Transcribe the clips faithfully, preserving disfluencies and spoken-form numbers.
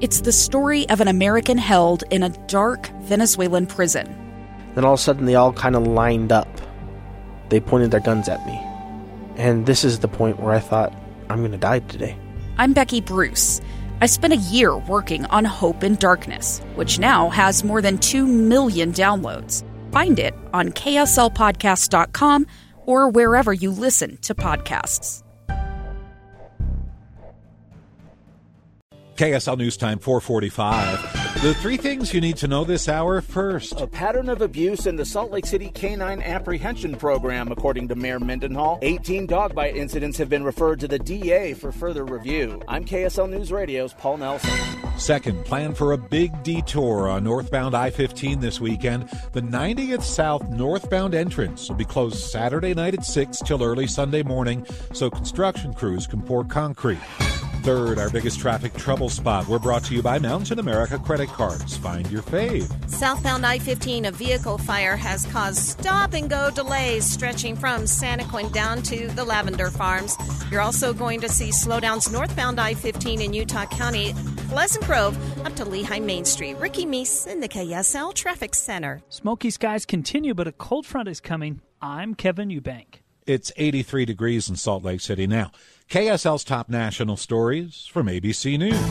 It's the story of an American held in a dark Venezuelan prison. Then all of a sudden they all kind of lined up. They pointed their guns at me. And this is the point where I thought, I'm going to die today. I'm Becky Bruce. I spent a year working on Hope in Darkness, which now has more than two million downloads. Find it on K S L podcast dot com or wherever you listen to podcasts. K S L News Time, four forty-five. The three things you need to know this hour. First, a pattern of abuse in the Salt Lake City Canine Apprehension Program, according to Mayor Mendenhall. eighteen dog bite incidents have been referred to the D A for further review. I'm K S L News Radio's Paul Nelson. Second, plan for a big detour on northbound I fifteen this weekend. The ninetieth South northbound entrance will be closed Saturday night at six till early Sunday morning, so construction crews can pour concrete. Third, our biggest traffic trouble spot. We're brought to you by Mountain America Credit Cards. Find your fave. Southbound I fifteen, a vehicle fire has caused stop-and-go delays stretching from Santaquin down to the Lavender Farms. You're also going to see slowdowns northbound I fifteen in Utah County, Pleasant Grove, up to Lehigh Main Street. Ricky Meese in the K S L Traffic Center. Smoky skies continue, but a cold front is coming. I'm Kevin Eubank. It's eighty-three degrees in Salt Lake City now. K S L's top national stories from A B C News.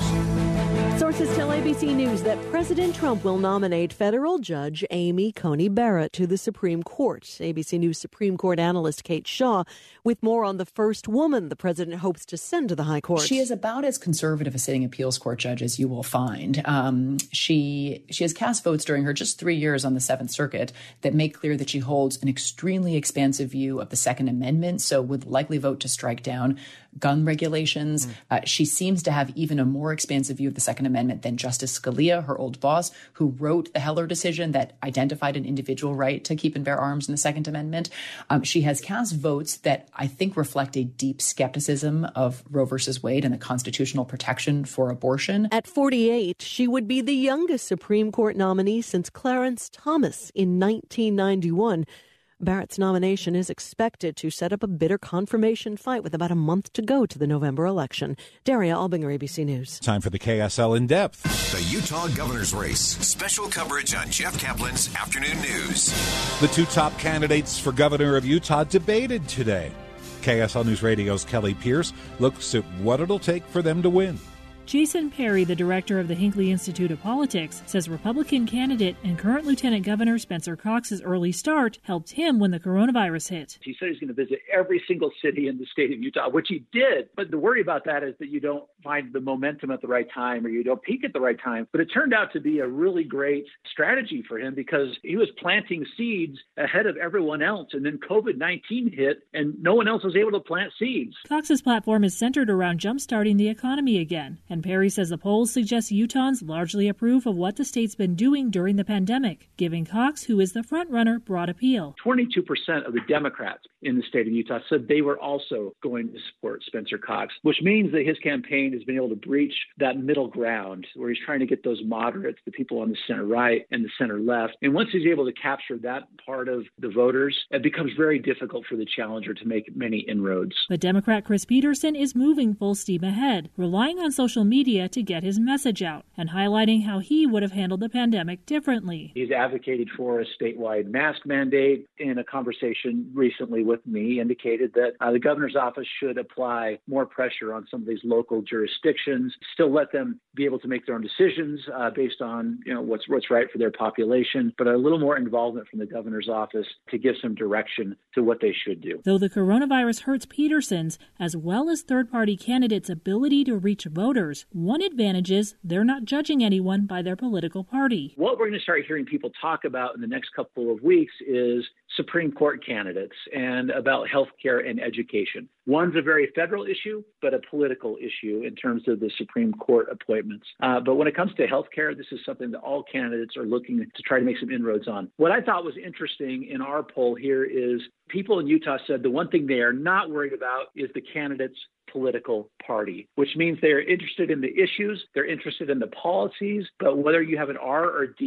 Sources tell A B C News that President Trump will nominate federal judge Amy Coney Barrett to the Supreme Court. A B C News Supreme Court analyst Kate Shaw with more on the first woman the president hopes to send to the high court. She is about as conservative a sitting appeals court judge as you will find. Um, she she has cast votes during her just three years on the Seventh Circuit that make clear that she holds an extremely expansive view of the Second Amendment, so would likely vote to strike down gun regulations. Mm. Uh, she seems to have even a more expansive view of the Second Amendment than Justice Scalia, her old boss, who wrote the Heller decision that identified an individual right to keep and bear arms in the Second Amendment. Um, she has cast votes that I think reflect a deep skepticism of Roe versus Wade and the constitutional protection for abortion. At forty-eight, she would be the youngest Supreme Court nominee since Clarence Thomas in nineteen ninety-one. Barrett's nomination is expected to set up a bitter confirmation fight with about a month to go to the November election. Daria Albinger, A B C News. Time for the K S L In Depth. The Utah Governor's Race. Special coverage on Jeff Kaplan's Afternoon News. The two top candidates for governor of Utah debated today. K S L News Radio's Kelly Pierce looks at what it'll take for them to win. Jason Perry, the director of the Hinckley Institute of Politics, says Republican candidate and current Lieutenant Governor Spencer Cox's early start helped him when the coronavirus hit. He said he's going to visit every single city in the state of Utah, which he did. But the worry about that is that you don't find the momentum at the right time or you don't peak at the right time. But it turned out to be a really great strategy for him because he was planting seeds ahead of everyone else. And then covid nineteen hit and no one else was able to plant seeds. Cox's platform is centered around jumpstarting the economy again. And Perry says the polls suggest Utahns largely approve of what the state's been doing during the pandemic, giving Cox, who is the frontrunner, broad appeal. twenty-two percent of the Democrats in the state of Utah said they were also going to support Spencer Cox, which means that his campaign has been able to breach that middle ground where he's trying to get those moderates, the people on the center right and the center left. And once he's able to capture that part of the voters, it becomes very difficult for the challenger to make many inroads. But Democrat Chris Peterson is moving full steam ahead, relying on social media to get his message out and highlighting how he would have handled the pandemic differently. He's advocated for a statewide mask mandate. In a conversation recently with me, indicated that uh, the governor's office should apply more pressure on some of these local jurisdictions, still let them be able to make their own decisions uh, based on you know what's what's right for their population, but a little more involvement from the governor's office to give some direction to what they should do. Though the coronavirus hurts Peterson's as well as third-party candidates' ability to reach voters, one advantage is they're not judging anyone by their political party. What we're going to start hearing people talk about in the next couple of weeks is Supreme Court candidates and about health care and education. One's a very federal issue, but a political issue in terms of the Supreme Court appointments. Uh, but when it comes to health care, this is something that all candidates are looking to try to make some inroads on. What I thought was interesting in our poll here is people in Utah said the one thing they are not worried about is the candidate's political party, which means they're interested in the issues, they're interested in the policies, but whether you have an R or D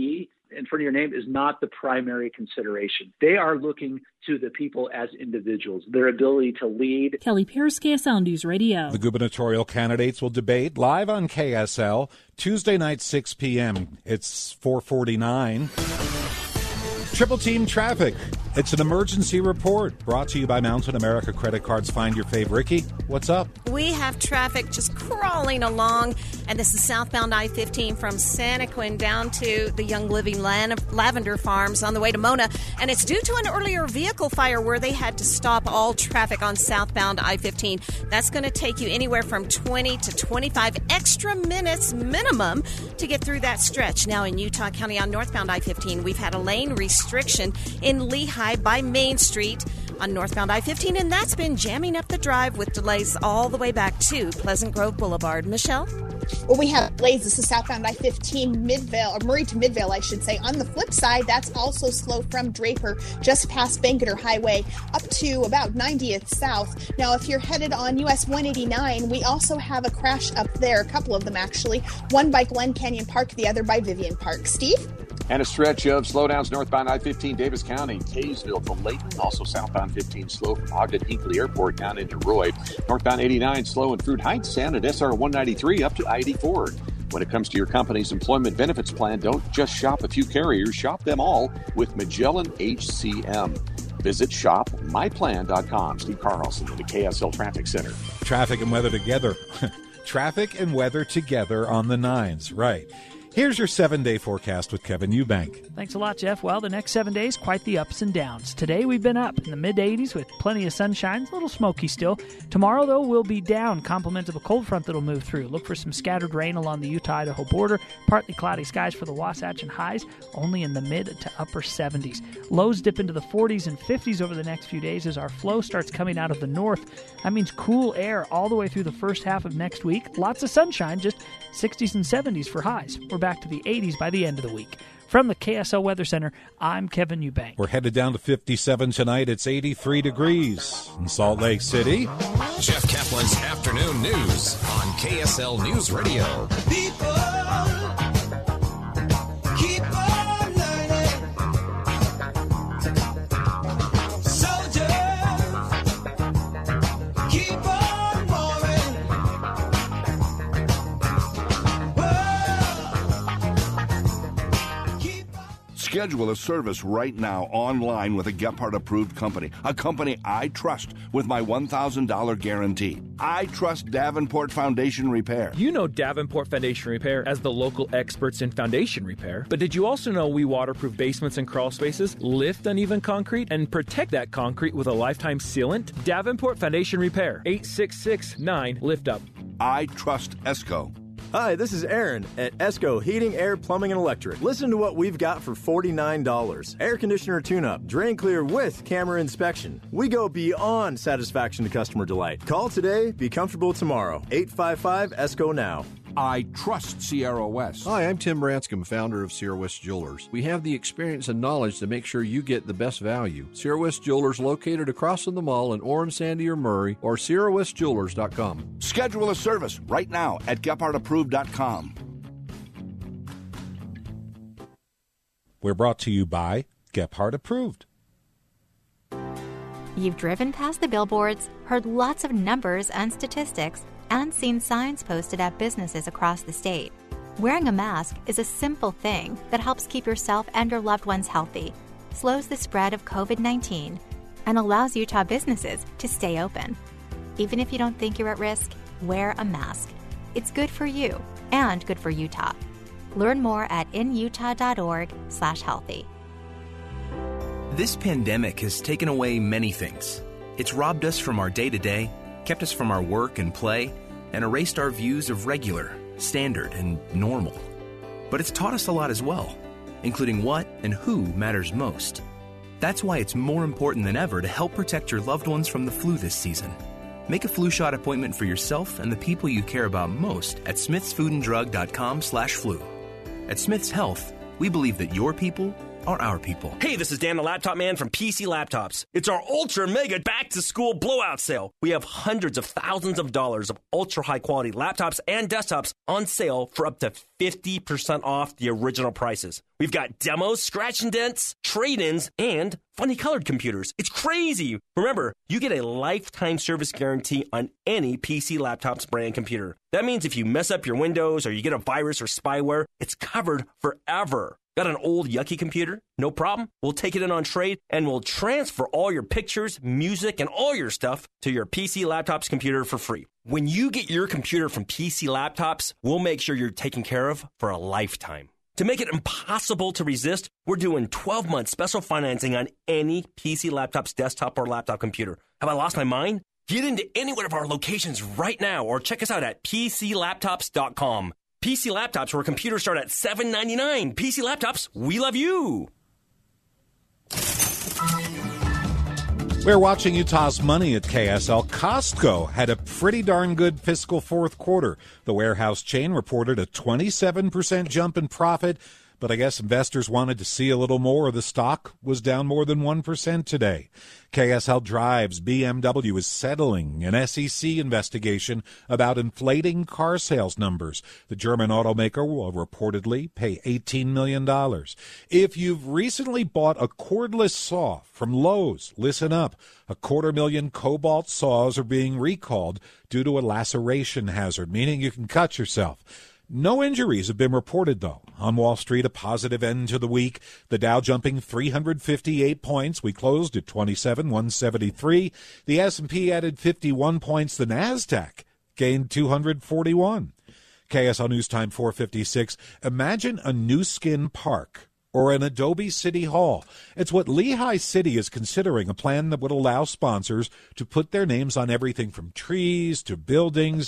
in front of your name is not the primary consideration. They are looking to the people as individuals, their ability to lead. Kelly Pierce, K S L News Radio. The gubernatorial candidates will debate live on K S L Tuesday night, six p.m. It's four forty-nine. Triple Team Traffic. It's an emergency report brought to you by Mountain America Credit Cards. Find your fave. Ricky, what's up? We have traffic just crawling along, and this is southbound I fifteen from Santaquin down to the Young Living Lavender Farms on the way to Mona, and it's due to an earlier vehicle fire where they had to stop all traffic on southbound I fifteen. That's going to take you anywhere from twenty to twenty-five extra minutes minimum to get through that stretch. Now in Utah County on northbound I fifteen, we've had a lane restriction in Lehigh by Main Street on northbound I fifteen, and that's been jamming up the drive with delays all the way back to Pleasant Grove Boulevard. Michelle? Well, we have delays. This is southbound I fifteen, Midvale, or Murray to Midvale, I should say. On the flip side, that's also slow from Draper, just past Bangerter Highway, up to about ninetieth South. Now, if you're headed on U S one eighty-nine, we also have a crash up there, a couple of them actually. One by Glen Canyon Park, the other by Vivian Park. Steve? And a stretch of slowdowns northbound I fifteen, Davis County, Kaysville from Layton. Also southbound fifteen slow from Ogden Hinckley Airport down into Roy. Northbound eighty-nine slow in Fruit Heights and at S R one ninety-three up to I eighty-four. When it comes to your company's employment benefits plan, don't just shop a few carriers, shop them all with Magellan H C M. Visit shop my plan dot com. Steve Carlson with the K S L Traffic Center. Traffic and weather together. Traffic and weather together on the nines, right. Here's your seven-day forecast with Kevin Eubank. Thanks a lot, Jeff. Well, the next seven days, quite the ups and downs. Today, we've been up in the mid-eighties with plenty of sunshine, a little smoky still. Tomorrow, though, we'll be down, complement of a cold front that'll move through. Look for some scattered rain along the Utah-Idaho border. Partly cloudy skies for the Wasatch, and highs only in the mid to upper seventies. Lows dip into the forties and fifties over the next few days as our flow starts coming out of the north. That means cool air all the way through the first half of next week. Lots of sunshine, just sixties and seventies for highs. We're back to the eighties by the end of the week. From the K S L Weather Center, I'm Kevin Eubank. We're headed down to fifty-seven tonight. It's eighty-three degrees in Salt Lake City. Jeff Kaplan's Afternoon News on K S L News Radio. People, keep on learning. Soldiers, keep on moving. Schedule a service right now online with a Gephardt-approved company, a company I trust with my one thousand dollars guarantee. I trust Davenport Foundation Repair. You know Davenport Foundation Repair as the local experts in foundation repair, but did you also know we waterproof basements and crawl spaces, lift uneven concrete, and protect that concrete with a lifetime sealant? Davenport Foundation Repair, eight six six nine, lift up. I trust ESCO. Hi, this is Aaron at ESCO Heating, Air, Plumbing, and Electric. Listen to what we've got for forty-nine dollars. Air conditioner tune-up, drain clear with camera inspection. We go beyond satisfaction to customer delight. Call today, be comfortable tomorrow. eight five five ESCO now. I trust Sierra West. Hi, I'm Tim Branscombe, founder of Sierra West Jewelers. We have the experience and knowledge to make sure you get the best value. Sierra West Jewelers located across from the mall in Orem, Sandy, or Murray, or sierra west jewelers dot com. Schedule a service right now at Gephardt approved dot com. We're brought to you by Gephardt Approved. You've driven past the billboards, heard lots of numbers and statistics, and seen signs posted at businesses across the state. Wearing a mask is a simple thing that helps keep yourself and your loved ones healthy, slows the spread of covid nineteen, and allows Utah businesses to stay open. Even if you don't think you're at risk, wear a mask. It's good for you and good for Utah. Learn more at in utah dot org slash healthy. This pandemic has taken away many things. It's robbed us from our day-to-day, kept us from our work and play, and erased our views of regular, standard, and normal. But it's taught us a lot as well, including what and who matters most. That's why it's more important than ever to help protect your loved ones from the flu this season. Make a flu shot appointment for yourself and the people you care about most at smiths food and drug dot com slash flu. At Smiths Health, we believe that your people are our people. Hey, this is Dan the Laptop Man from P C Laptops. It's our Ultra Mega Back to School Blowout Sale. We have hundreds of thousands of dollars of ultra high quality laptops and desktops on sale for up to fifty percent off the original prices. We've got demos, scratch and dents, trade-ins, and funny colored computers. It's crazy. Remember, you get a lifetime service guarantee on any P C Laptops brand computer. That means if you mess up your Windows or you get a virus or spyware, it's covered forever. Got an old yucky computer? No problem. We'll take it in on trade and we'll transfer all your pictures, music, and all your stuff to your P C Laptops computer for free. When you get your computer from P C Laptops, we'll make sure you're taken care of for a lifetime. To make it impossible to resist, we're doing twelve-month special financing on any P C Laptops desktop or laptop computer. Have I lost my mind? Get into any one of our locations right now or check us out at P C laptops dot com. P C Laptops, where computers start at seven ninety-nine. P C Laptops, we love you. We're watching Utah's money at K S L. Costco had a pretty darn good fiscal fourth quarter. The warehouse chain reported a twenty-seven percent jump in profit, but I guess investors wanted to see a little more. The stock was down more than one percent today. K S L Drives B M W is settling an S E C investigation about inflating car sales numbers. The German automaker will reportedly pay eighteen million dollars. If you've recently bought a cordless saw from Lowe's, listen up. A quarter million Cobalt saws are being recalled due to a laceration hazard, meaning you can cut yourself. No injuries have been reported, though. On Wall Street, a positive end to the week. The Dow jumping three hundred fifty-eight points. We closed at twenty-seven thousand one hundred seventy-three. The S and P added fifty-one points. The NASDAQ gained two hundred forty-one. K S L News Time four fifty-six. Imagine a Nu Skin Park or an Adobe City Hall. It's what Lehigh City is considering, a plan that would allow sponsors to put their names on everything from trees to buildings.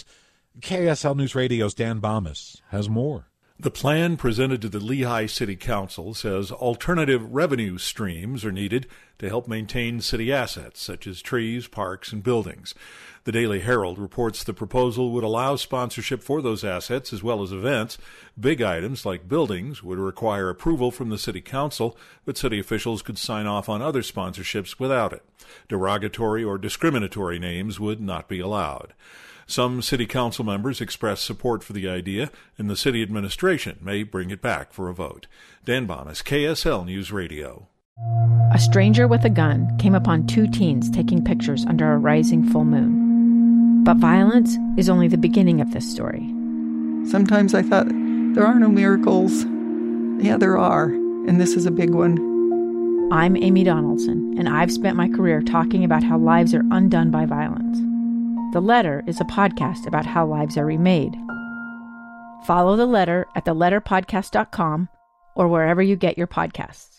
K S L News Radio's Dan Bomas has more. The plan presented to the Lehigh City Council says alternative revenue streams are needed to help maintain city assets, such as trees, parks, and buildings. The Daily Herald reports the proposal would allow sponsorship for those assets as well as events. Big items like buildings would require approval from the City Council, but city officials could sign off on other sponsorships without it. Derogatory or discriminatory names would not be allowed. Some city council members expressed support for the idea, and the city administration may bring it back for a vote. Dan Bonas, K S L News Radio. A stranger with a gun came upon two teens taking pictures under a rising full moon. But violence is only the beginning of this story. Sometimes I thought, there are no miracles. Yeah, there are, and this is a big one. I'm Amy Donaldson, and I've spent my career talking about how lives are undone by violence. The Letter is a podcast about how lives are remade. Follow The Letter at the letter podcast dot com or wherever you get your podcasts.